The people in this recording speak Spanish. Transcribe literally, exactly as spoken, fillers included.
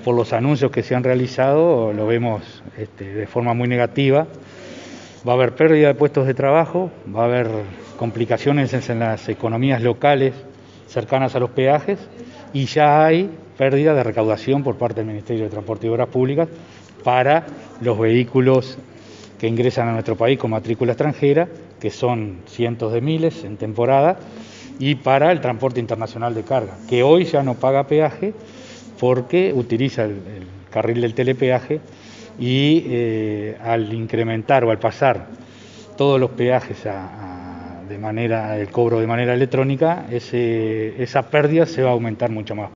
por los anuncios que se han realizado, lo vemos este, de forma muy negativa. Va a haber pérdida de puestos de trabajo, va a haber complicaciones en las economías locales cercanas a los peajes y ya hay pérdida de recaudación por parte del Ministerio de Transporte y Obras Públicas para los vehículos que ingresan a nuestro país con matrícula extranjera, que son cientos de miles en temporada, y para el transporte internacional de carga, que hoy ya no paga peaje porque utiliza el, el carril del telepeaje y eh, al incrementar o al pasar todos los peajes a, a, de manera, el cobro de manera electrónica, ese, esa pérdida se va a aumentar mucho más.